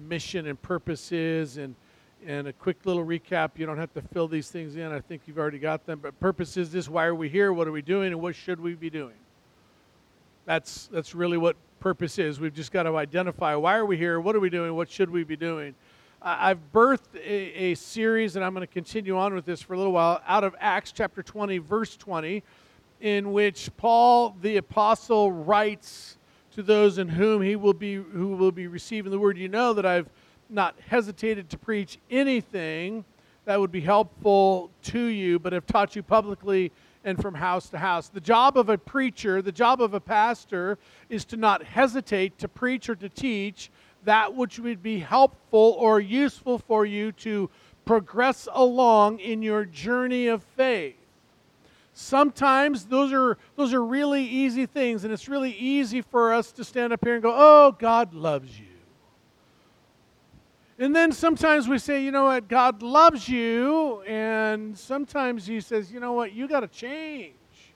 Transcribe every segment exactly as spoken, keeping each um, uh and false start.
mission and purpose is, and and a quick little recap. You don't have to fill these things in. I think you've already got them. But purpose is this: why are we here? What are we doing? And what should we be doing? That's that's really what purpose is. We've just got to identify why are we here? What are we doing? What should we be doing? I've birthed a, a series, and I'm going to continue on with this for a little while, out of Acts chapter twenty, verse twenty, in which Paul the apostle writes to those in whom he will be who will be receiving the word. You know that I've not hesitated to preach anything that would be helpful to you, but have taught you publicly and from house to house. The job of a preacher, the job of a pastor, is to not hesitate to preach or to teach that which would be helpful or useful for you to progress along in your journey of faith. Sometimes those are those are really easy things, and it's really easy for us to stand up here and go, oh, God loves you. And then sometimes we say, you know what, God loves you, and sometimes he says, you know what, you got to change.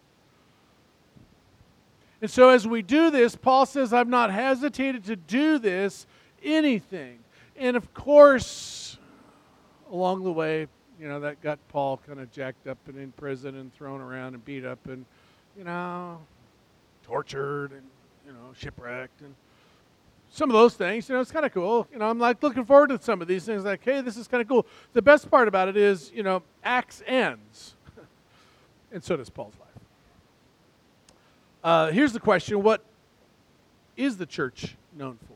And so as we do this, Paul says, I've not hesitated to do this, anything. And of course, along the way, you know, that got Paul kind of jacked up and in prison and thrown around and beat up and, you know, tortured and, you know, shipwrecked and some of those things. You know, it's kind of cool. You know, I'm like looking forward to some of these things. Like, hey, this is kind of cool. The best part about it is, you know, Acts ends. And so does Paul's life. Uh, here's the question. What is the church known for?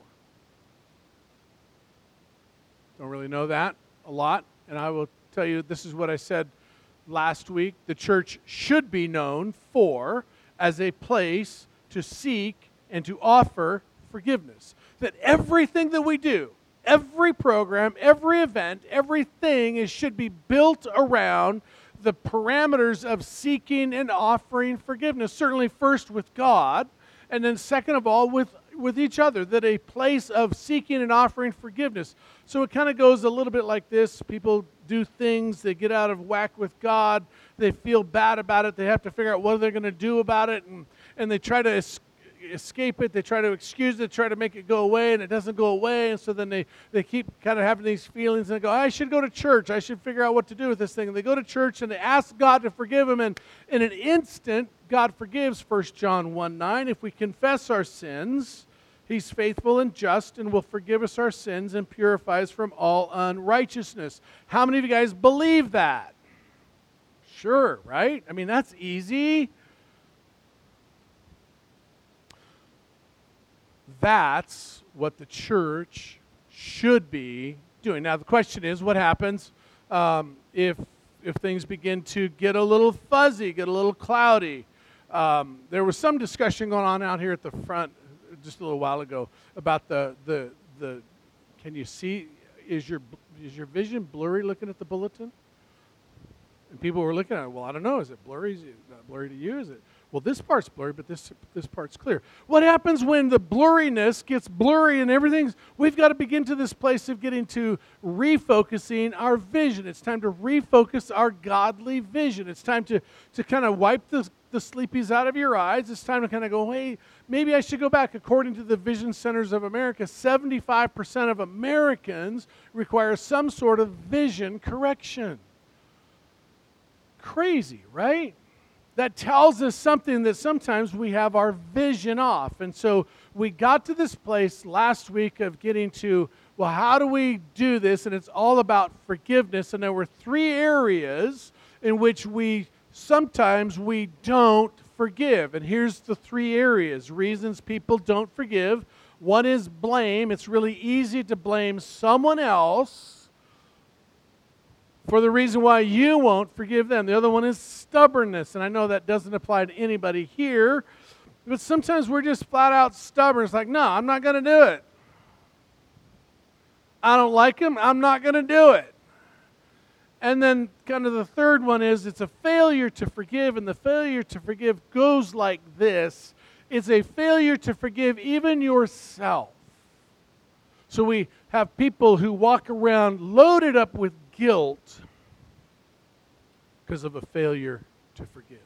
Don't really know that a lot. And I will tell you, this is what I said last week. The church should be known for as a place to seek and to offer forgiveness. That everything that we do, every program, every event, everything is, should be built around the parameters of seeking and offering forgiveness. Certainly first with God, and then second of all with, with each other. That a place of seeking and offering forgiveness. So it kind of goes a little bit like this. People do things, they get out of whack with God, they feel bad about it, they have to figure out what they're going to do about it, and, and they try to es- escape it, they try to excuse it, try to make it go away, and it doesn't go away, and so then they, they keep kind of having these feelings, and they go, I should go to church, I should figure out what to do with this thing, and they go to church, and they ask God to forgive them, and in an instant, God forgives. First John one nine, if we confess our sins, He's faithful and just and will forgive us our sins and purify us from all unrighteousness. How many of you guys believe that? Sure, right? I mean, that's easy. That's what the church should be doing. Now, the question is, what happens um, if if things begin to get a little fuzzy, get a little cloudy? Um, there was some discussion going on out here at the front just a little while ago about the the the. Can you see? Is your is your vision blurry looking at the bulletin? And people were looking at it. Well, I don't know. Is it blurry? Is it not blurry to you? Is it? Well, this part's blurry, but this this part's clear. What happens when the blurriness gets blurry and everything's? We've got to begin to this place of getting to refocusing our vision. It's time to refocus our godly vision. It's time to to kind of wipe the the sleepies out of your eyes. It's time to kind of go, hey, maybe I should go back. According to the Vision Centers of America, seventy-five percent of Americans require some sort of vision correction. Crazy, right? That tells us something, that sometimes we have our vision off. And so we got to this place last week of getting to, well, how do we do this? And it's all about forgiveness. And there were three areas in which we sometimes we don't forgive. And here's the three areas, reasons people don't forgive. One is blame. It's really easy to blame someone else for the reason why you won't forgive them. The other one is stubbornness. And I know that doesn't apply to anybody here, but sometimes we're just flat out stubborn. It's like, no, I'm not going to do it. I don't like him. I'm not going to do it. And then kind of the third one is it's a failure to forgive, and the failure to forgive goes like this. It's a failure to forgive even yourself. So we have people who walk around loaded up with guilt because of a failure to forgive,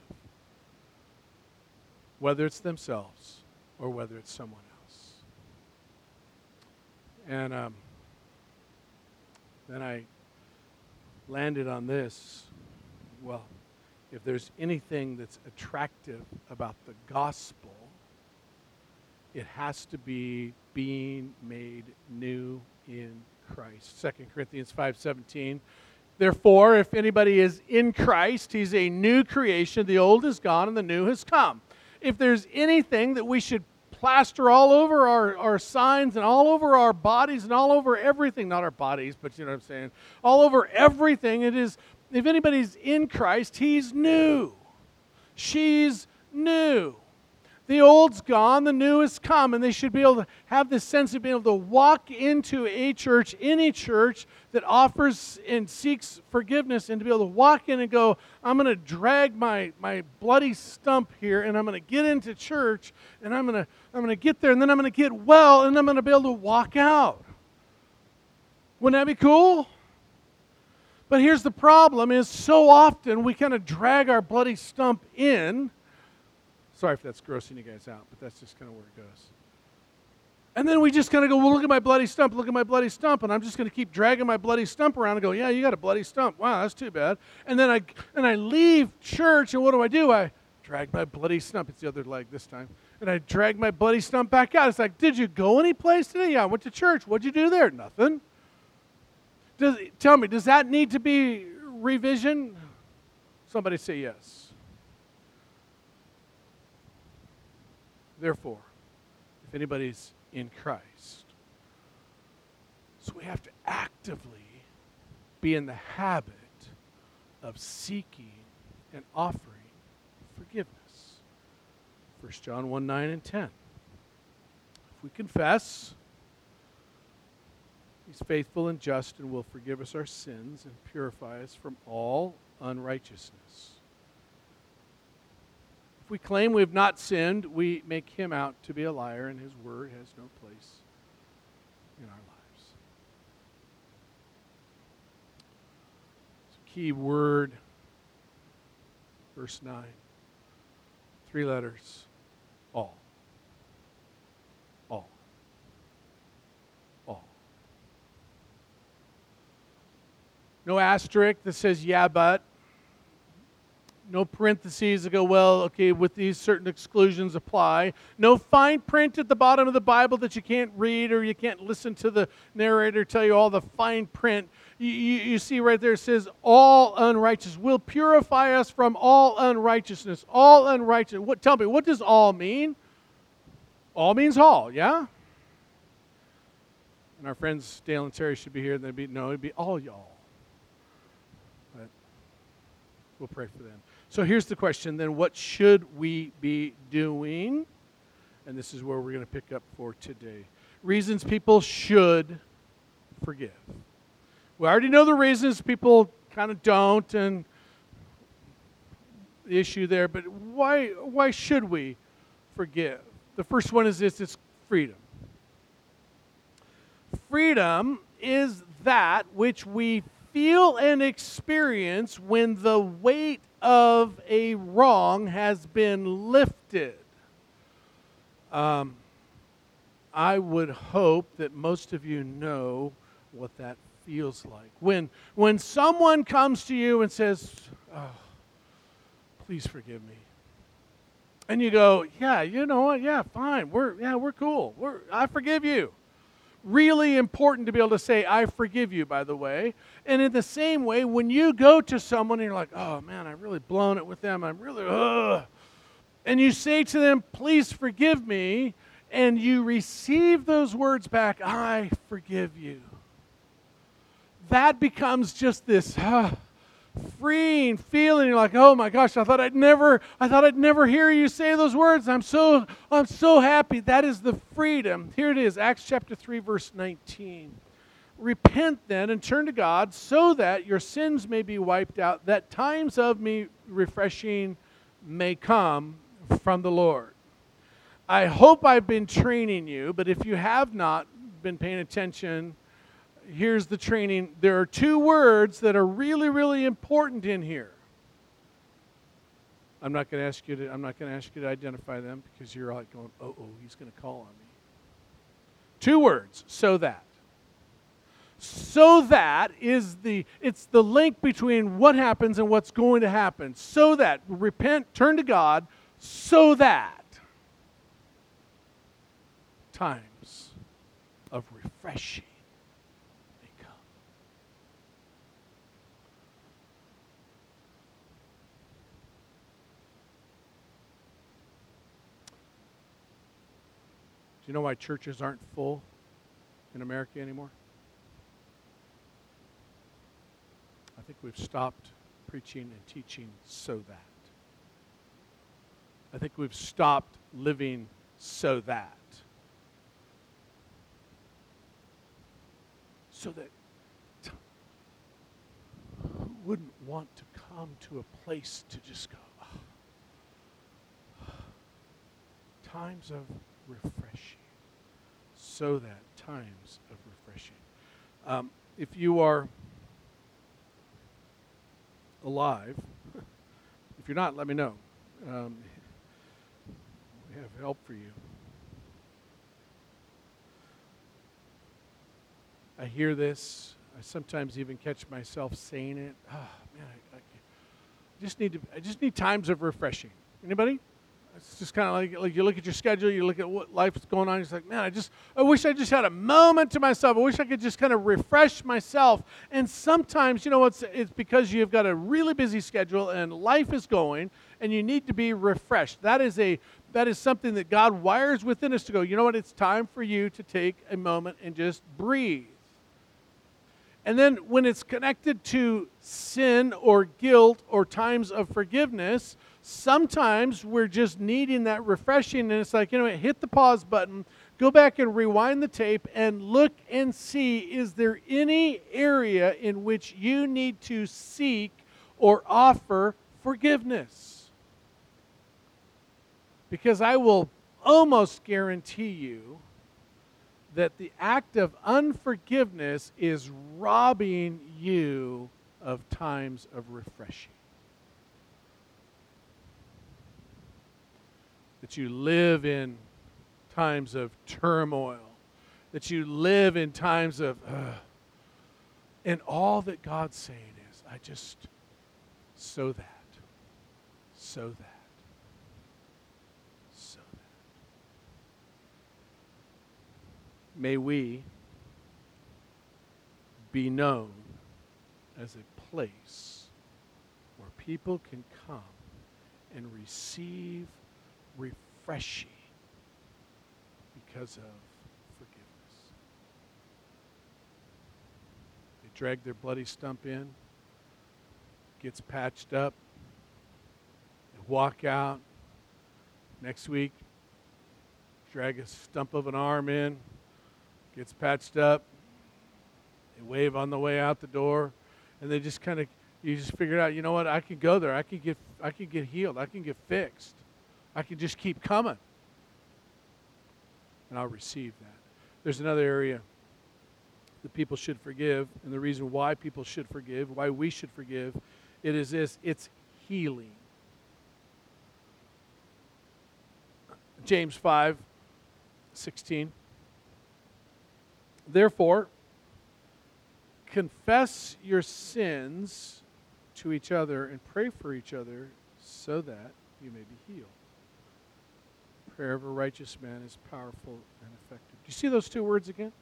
whether it's themselves or whether it's someone else. And um, Then I landed on this. Well, if there's anything that's attractive about the gospel, it has to be being made new in Christ. Second Corinthians five seventeen. Therefore, if anybody is in Christ, he's a new creation. The old is gone and the new has come. If there's anything that we should plaster all over our, our signs and all over our bodies and all over everything, not our bodies, but you know what I'm saying, all over everything, it is, if anybody's in Christ, he's new. She's new. The old's gone, the new has come, and they should be able to have this sense of being able to walk into a church, any church that offers and seeks forgiveness, and to be able to walk in and go, I'm going to drag my, my bloody stump here, and I'm going to get into church, and I'm going to I'm going to get there, and then I'm going to get well, and I'm going to be able to walk out. Wouldn't that be cool? But here's the problem, is so often we kind of drag our bloody stump in. Sorry if that's grossing you guys out, but that's just kind of where it goes. And then we just kind of go, well, look at my bloody stump, look at my bloody stump, and I'm just going to keep dragging my bloody stump around and go, yeah, you got a bloody stump. Wow, that's too bad. And then I and I leave church, and what do I do? I drag my bloody stump. It's the other leg this time. And I drag my bloody stump back out. It's like, did you go any place today? Yeah, I went to church. What'd you do there? Nothing. Does, tell me, does that need to be revision? Somebody say yes. Therefore, if anybody's in Christ, so we have to actively be in the habit of seeking and offering forgiveness. First John one, nine and ten. If we confess, he's faithful and just and will forgive us our sins and purify us from all unrighteousness. If we claim we have not sinned, we make him out to be a liar, and his word has no place in our lives. It's a key word, verse nine. Three letters, all. All. All. No asterisk that says, yeah, but. No parentheses that go, well, okay, with these certain exclusions apply. No fine print at the bottom of the Bible that you can't read or you can't listen to the narrator tell you all the fine print. You, you, you see right there it says, all unrighteous will purify us from all unrighteousness. All unrighteous. What, tell me, what does all mean? All means all, yeah? And our friends Dale and Terry should be here. And they'd be, no, it'd be all y'all. But we'll pray for them. So here's the question then, what should we be doing? And this is where we're going to pick up for today. Reasons people should forgive. We already know the reasons people kind of don't, and the issue there, but why why should we forgive? The first one is this, it's freedom. Freedom is that which we feel and experience when the weight of a wrong has been lifted. Um, I would hope that most of you know what that feels like. When, when someone comes to you and says, oh, please forgive me. And you go, yeah, you know what? Yeah, fine. We're yeah, we're cool. We're I forgive you. Really important to be able to say, I forgive you, by the way. And in the same way, when you go to someone and you're like, oh, man, I've really blown it with them. I'm really, ugh. And you say to them, please forgive me, and you receive those words back, I forgive you. That becomes just this uh, freeing feeling. You're like, oh my gosh, I thought I'd never, I thought I'd never hear you say those words. I'm so, I'm so happy. That is the freedom. Here it is, Acts chapter three, verse nineteen. Repent then and turn to God so that your sins may be wiped out, that times of me refreshing may come from the Lord. I hope I've been training you, but if you have not been paying attention, here's the training. There are two words that are really, really important in here. I'm not going to ask you to. I'm not going to ask you to identify them because you're like going, "Oh, oh, he's going to call on me." Two words. So that. So that is the, it's the link between what happens and what's going to happen. So that, repent, turn to God, so that times of refreshing may come. Do you know why churches aren't full in America anymore? I think we've stopped preaching and teaching so that. I think we've stopped living so that. So that who wouldn't want to come to a place to just go, oh, times of refreshing. So that times of refreshing. Um, if you are alive, if you're not, let me know. Um, we have help for you. I hear this. I sometimes even catch myself saying it. Oh, man, I, I just need to. I just need times of refreshing. Anybody? It's just kind of like, like you look at your schedule, you look at what life is going on, it's like, man, I just, I wish I just had a moment to myself. I wish I could just kind of refresh myself. And sometimes, you know, it's, it's because you've got a really busy schedule and life is going and you need to be refreshed. That is a, that is something that God wires within us to go, you know what, it's time for you to take a moment and just breathe. And then when it's connected to sin or guilt or times of forgiveness, sometimes we're just needing that refreshing, and it's like, you know, hit the pause button, go back and rewind the tape, and look and see, is there any area in which you need to seek or offer forgiveness? Because I will almost guarantee you that the act of unforgiveness is robbing you of times of refreshing. That you live in times of turmoil, that you live in times of, uh, and all that God's saying is, I just, so that, so that, so that. May we be known as a place where people can come and receive refreshing because of forgiveness. They drag their bloody stump in, gets patched up, they walk out. Next week, drag a stump of an arm in, gets patched up, they wave on the way out the door, and they just kind of, you just figure out, you know what, I can go there, I can get, I can get healed, I can get fixed. I can just keep coming, and I'll receive that. There's another area that people should forgive, and the reason why people should forgive, why we should forgive, it is this, it's healing. James five sixteen. Therefore, confess your sins to each other and pray for each other so that you may be healed. Prayer of a righteous man is powerful and effective. Do you see those two words again?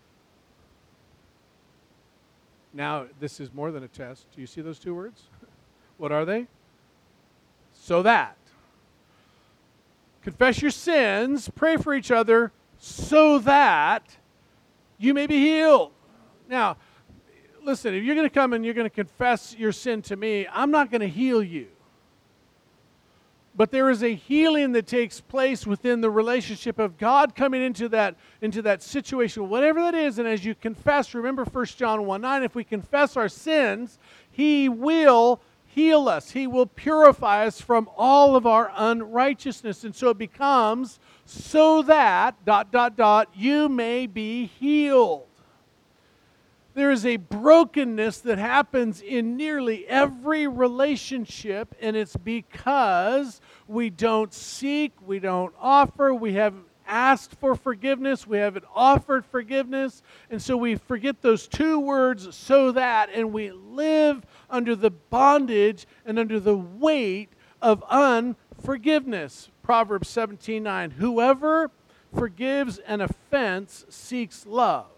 Now, this is more than a test. Do you see those two words? What are they? So that. Confess your sins, pray for each other, so that you may be healed. Now, listen, if you're going to come and you're going to confess your sin to me, I'm not going to heal you. But there is a healing that takes place within the relationship of God coming into that, into that situation, whatever that is. And as you confess, remember First John one nine, if we confess our sins, He will heal us. He will purify us from all of our unrighteousness. And so it becomes so that, dot, dot, dot, you may be healed. There is a brokenness that happens in nearly every relationship, and it's because we don't seek, we don't offer, we have asked for forgiveness. We haven't offered forgiveness. And so we forget those two words, so that, and we live under the bondage and under the weight of unforgiveness. Proverbs seventeen nine, whoever forgives an offense seeks love.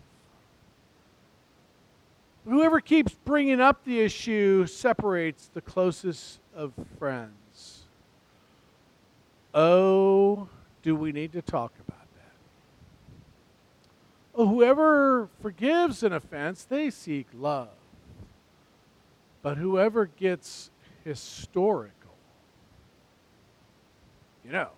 Whoever keeps bringing up the issue separates the closest of friends. Oh, do we need to talk about that? Oh, whoever forgives an offense, they seek love. But whoever gets historical, you know,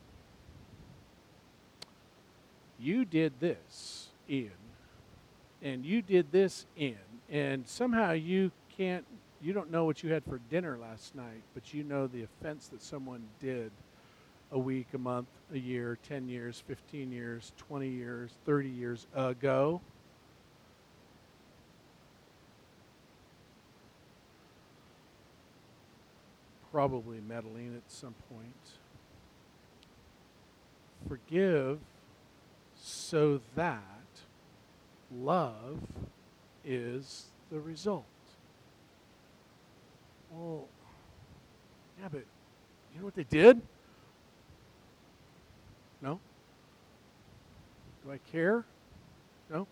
you did this, Ian, and you did this, Ian, and somehow you can't, you don't know what you had for dinner last night, but you know the offense that someone did a week, a month, a year, ten years, fifteen years, twenty years, thirty years ago. Probably meddling at some point. Forgive so that love is the result. Well, yeah, but you know what they did? No? Do I care? No?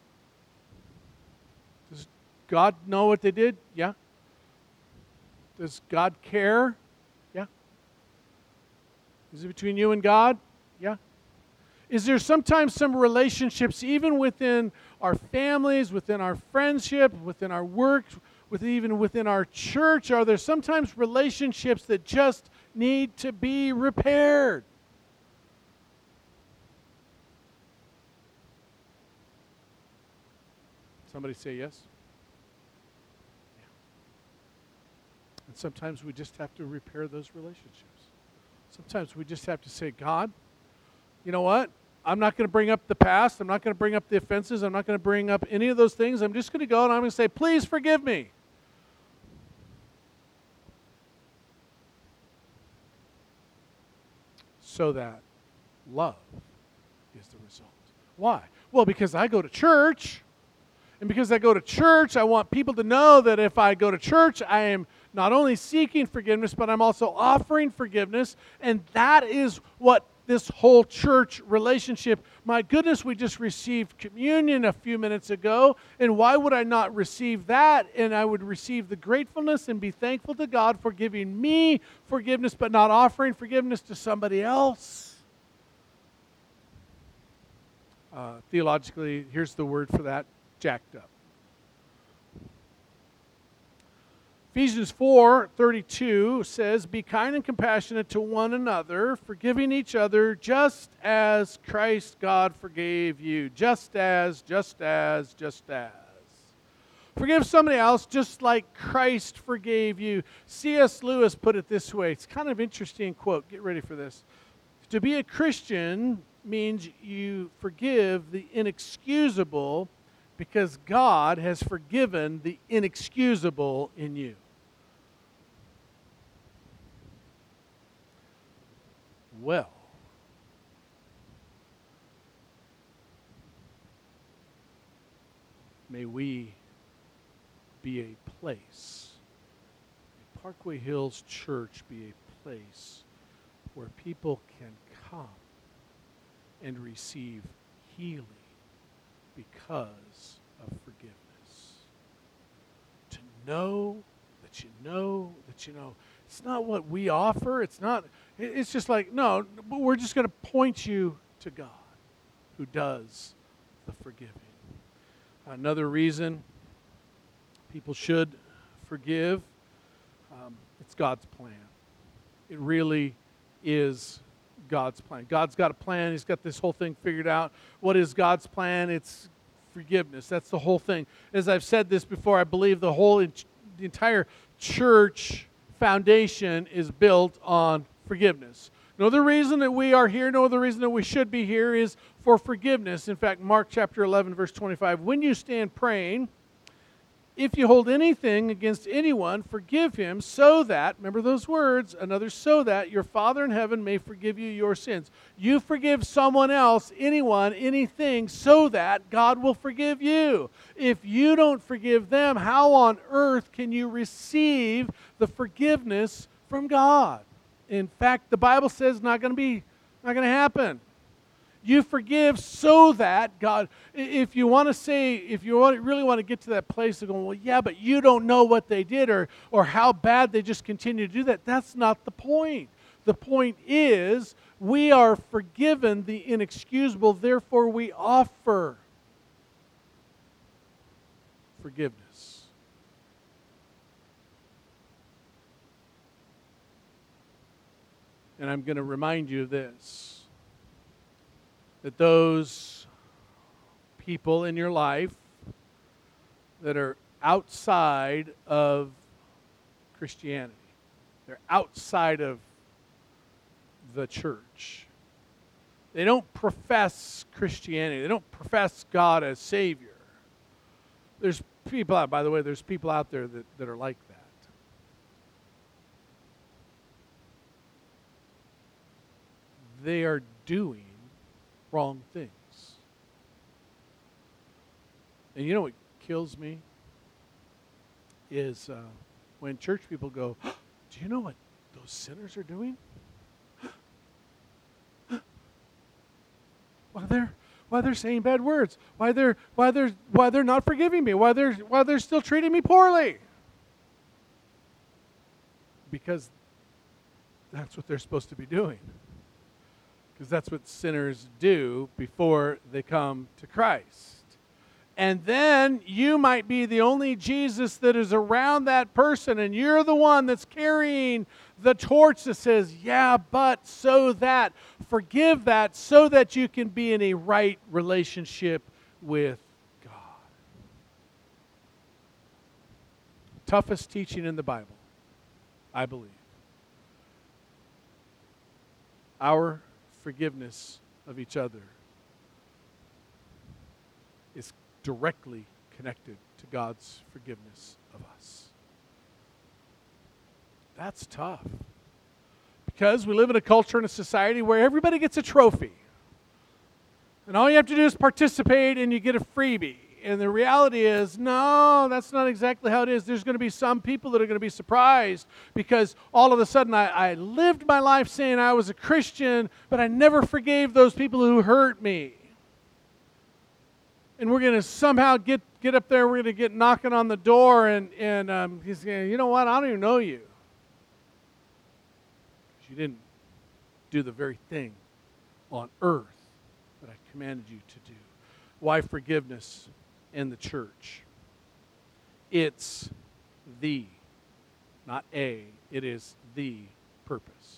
Does God know what they did? Yeah. Does God care? Yeah. Is it between you and God? Yeah. Is there sometimes some relationships, even within our families, within our friendship, within our work, with even within our church, are there sometimes relationships that just need to be repaired? Somebody say yes? Yeah. And sometimes we just have to repair those relationships. Sometimes we just have to say, God, you know what? I'm not going to bring up the past. I'm not going to bring up the offenses. I'm not going to bring up any of those things. I'm just going to go and I'm going to say, please forgive me. So that love is the result. Why? Well, because I go to church. And because I go to church, I want people to know that if I go to church, I am not only seeking forgiveness, but I'm also offering forgiveness. And that is what this whole church relationship, my goodness, we just received communion a few minutes ago, and why would I not receive that? And I would receive the gratefulness and be thankful to God for giving me forgiveness, but not offering forgiveness to somebody else. Uh, theologically, here's the word for that, jacked up. Ephesians four thirty-two says, be kind and compassionate to one another, forgiving each other just as Christ God forgave you. Just as, just as, just as. Forgive somebody else just like Christ forgave you. C S Lewis put it this way. It's kind of an interesting quote. Get ready for this. To be a Christian means you forgive the inexcusable because God has forgiven the inexcusable in you. Well, may we be a place, may Parkway Hills Church be a place where people can come and receive healing because of forgiveness. To know that you know that you know. It's not what we offer. It's not, it's just like, no, we're just going to point you to God who does the forgiving. Another reason people should forgive, um, it's God's plan. It really is God's plan. God's got a plan. He's got this whole thing figured out. What is God's plan? It's forgiveness. That's the whole thing. As I've said this before, I believe the whole, the entire church foundation is built on forgiveness. No other reason that we are here, no other reason that we should be here is for forgiveness. In fact, Mark chapter eleven, verse twenty-five, when you stand praying, If you hold anything against anyone, forgive him, so that, remember those words, another so that your Father in heaven may forgive you your sins. You forgive someone else, anyone, anything, so that God will forgive you. If you don't forgive them, how on earth can you receive the forgiveness from God? In fact, the Bible says it's not going to be, not going to happen. You forgive so that God, if you want to say, if you want, really want to get to that place of going, well, yeah, but you don't know what they did or, or how bad they just continue to do that. That's not the point. The point is we are forgiven the inexcusable, therefore we offer forgiveness. And I'm going to remind you of this. That those people in your life that are outside of Christianity, they're outside of the church. They don't profess Christianity. They don't profess God as Savior. There's people out, by the way, there's people out there that, that are like that. They are doing wrong things. And you know what kills me? Is uh, when church people go, oh, do you know what those sinners are doing? Why they're why they're saying bad words? Why they're why they're why they're not forgiving me? Why they're why they're still treating me poorly? Because that's what they're supposed to be doing. Because that's what sinners do before they come to Christ. And then you might be the only Jesus that is around that person, and you're the one that's carrying the torch that says, yeah, but so that, forgive that, so that you can be in a right relationship with God. Toughest teaching in the Bible, I believe. Our forgiveness of each other is directly connected to God's forgiveness of us. That's tough. Because we live in a culture and a society where everybody gets a trophy. And all you have to do is participate and you get a freebie. And the reality is, no, that's not exactly how it is. There's going to be some people that are going to be surprised because all of a sudden I, I lived my life saying I was a Christian, but I never forgave those people who hurt me. And we're going to somehow get, get up there, we're going to get knocking on the door, and, and um, he's going, you know what, I don't even know you. Because you didn't do the very thing on earth that I commanded you to do. Why forgiveness in the church? It's the, not a, it is the purpose.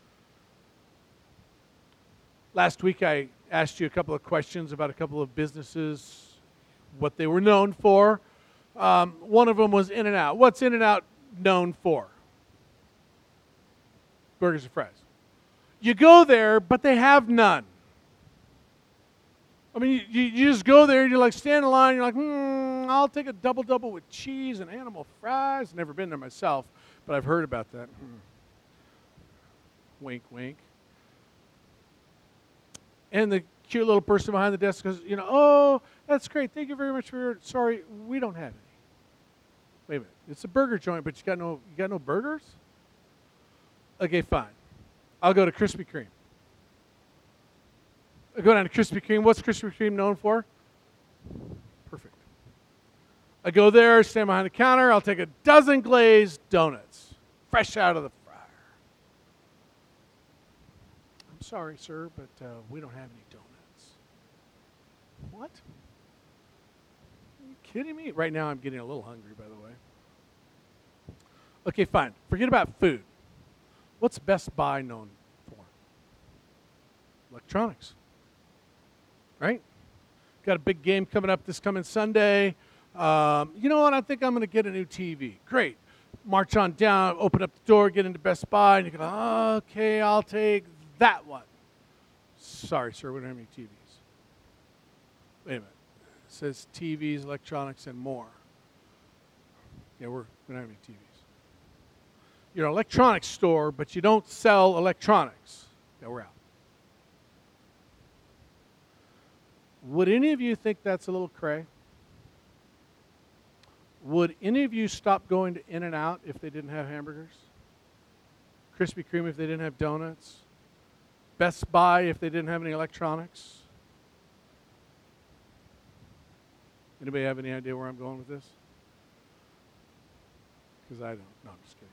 Last week I asked you a couple of questions about a couple of businesses, what they were known for. Um, one of them was In-N-Out. What's In-N-Out known for? Burgers and fries. You go there, but they have none. I mean, you, you just go there, and you're like, stand in line, you're like, hmm, I'll take a double-double with cheese and animal fries. Never been there myself, but I've heard about that. Hmm. Wink, wink. And the cute little person behind the desk goes, you know, oh, that's great. Thank you very much for your, sorry, we don't have any. Wait a minute. It's a burger joint, but you got no, you got no burgers? Okay, fine. I'll go to Krispy Kreme. I go down to Krispy Kreme. What's Krispy Kreme known for? Perfect. I go there, stand behind the counter. I'll take a dozen glazed donuts, fresh out of the fryer. I'm sorry, sir, but uh, we don't have any donuts. What? Are you kidding me? Right now I'm getting a little hungry, by the way. Okay, fine. Forget about food. What's Best Buy known for? Electronics. Right? Got a big game coming up this coming Sunday. Um, you know what? I think I'm going to get a new T V. Great. March on down, open up the door, get into Best Buy, and you go, oh, okay, I'll take that one. Sorry, sir, we don't have any T Vs. Wait a minute. It says T Vs, electronics, and more. Yeah, we're, we don't have any T Vs. You're an electronics store, but you don't sell electronics. Yeah, we're out. Would any of you think that's a little cray? Would any of you stop going to In-N-Out if they didn't have hamburgers? Krispy Kreme if they didn't have donuts? Best Buy if they didn't have any electronics? Anybody have any idea where I'm going with this? Because I don't. No, I'm just kidding.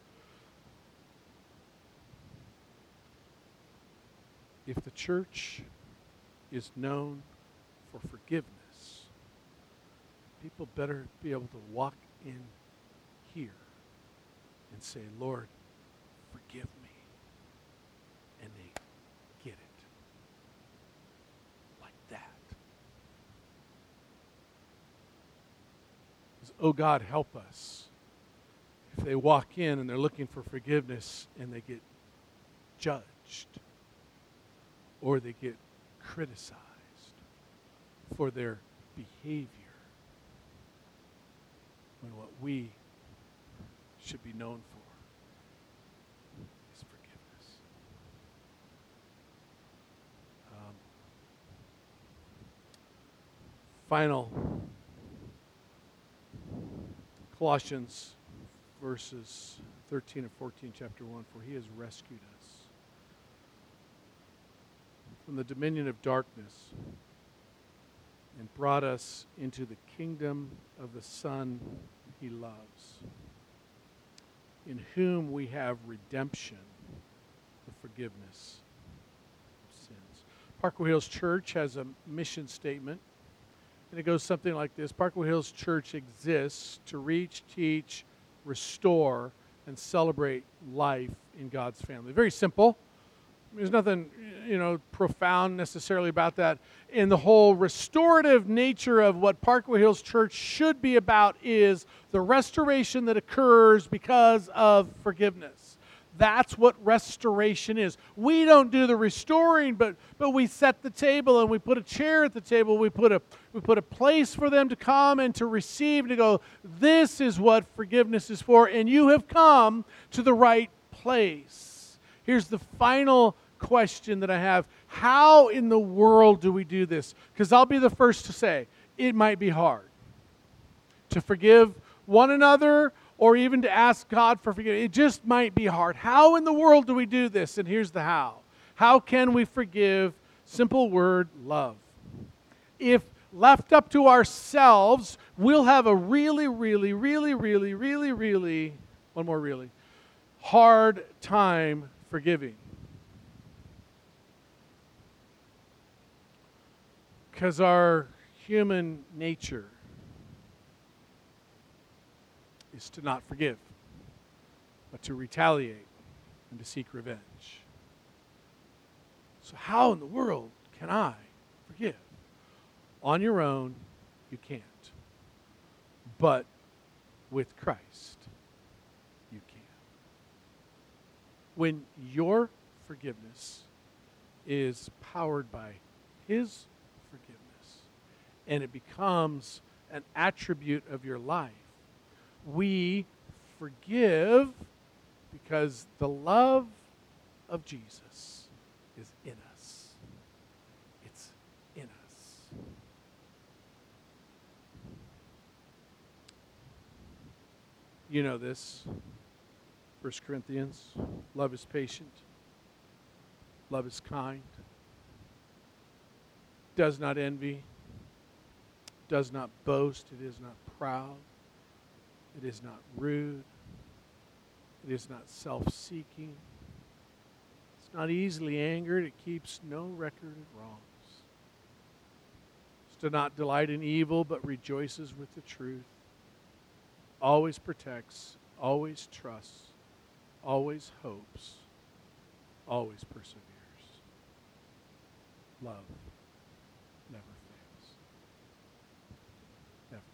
If the church is known for forgiveness, people better be able to walk in here and say, Lord, forgive me. And they get it. Like that. Because, oh God, help us. If they walk in and they're looking for forgiveness and they get judged or they get criticized for their behavior, when what we should be known for is forgiveness. Um, final Colossians verses thirteen and fourteen, chapter one, for he has rescued us from the dominion of darkness and brought us into the kingdom of the Son he loves, in whom we have redemption, the forgiveness of sins. Parkway Hills Church has a mission statement, and it goes something like this. Parkway Hills Church exists to reach, teach, restore, and celebrate life in God's family. Very simple. There's nothing, you know, profound necessarily about that. And the whole restorative nature of what Parkway Hills Church should be about is the restoration that occurs because of forgiveness. That's what restoration is. We don't do the restoring, but but we set the table and we put a chair at the table. We put a we put a place for them to come and to receive and to go, this is what forgiveness is for, and you have come to the right place. Here's the final question that I have. How in the world do we do this? Because I'll be the first to say, it might be hard to forgive one another or even to ask God for forgiveness. It just might be hard. How in the world do we do this? And here's the how. How can we forgive? Simple word, love. If left up to ourselves, we'll have a really, really, really, really, really, really, one more really, hard time forgiving. Because our human nature is to not forgive, but to retaliate and to seek revenge. So how in the world can I forgive? On your own, you can't. But with Christ, you can. When your forgiveness is powered by His forgiveness, and it becomes an attribute of your life, we forgive because the love of Jesus is in us. It's in us. You know this. First Corinthians, love is patient. Love is kind. Does not envy. Does not boast. It is not proud. It is not rude. It is not self-seeking. It's not easily angered. It keeps no record of wrongs. It does not delight in evil, but rejoices with the truth. Always protects, always trusts, always hopes, always perseveres. Love never fails. Never.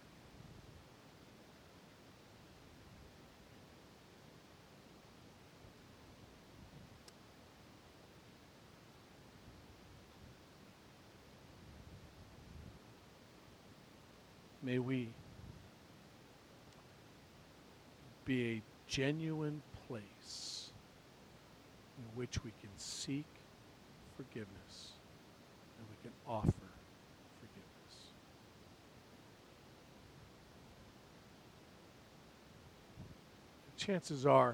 May we be a genuine place in which we can seek forgiveness and we can offer forgiveness. Chances are,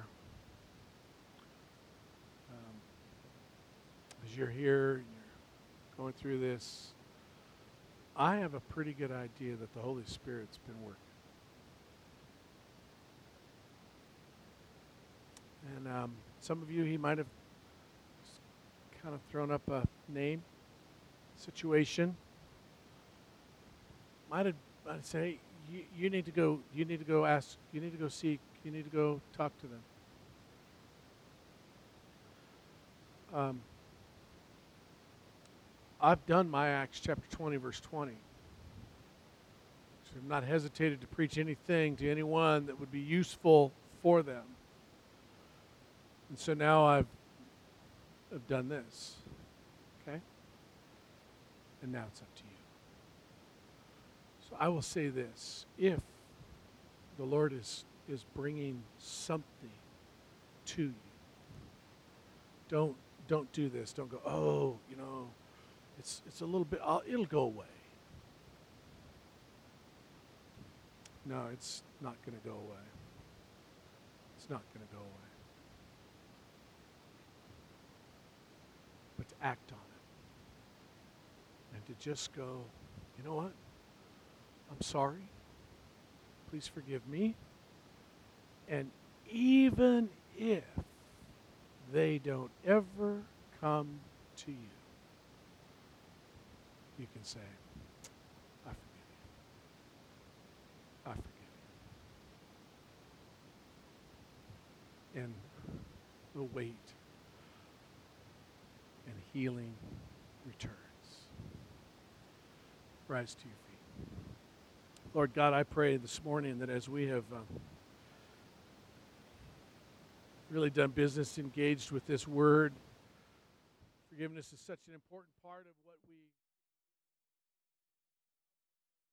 um, as you're here and you're going through this, I have a pretty good idea that the Holy Spirit's been working. And um, some of you, he might have kind of thrown up a name, situation. Might have, might have said, hey, you, you need to go, you need to go ask, you need to go seek, you need to go talk to them. Um, I've done my Acts chapter twenty, verse twenty. So I've not hesitated to preach anything to anyone that would be useful for them. And so now I've, I've done this, okay? And now it's up to you. So I will say this. If the Lord is, is bringing something to you, don't, don't do this. Don't go, oh, you know, it's, it's a little bit, I'll, it'll go away. No, it's not going to go away. It's not going to go away. But to act on it. And to just go, you know what? I'm sorry. Please forgive me. And even if they don't ever come to you, you can say, I forgive you. I forgive you. And the weight and healing returns. Rise to your feet. Lord God, I pray this morning that as we have um, really done business, engaged with this word, forgiveness is such an important part of what we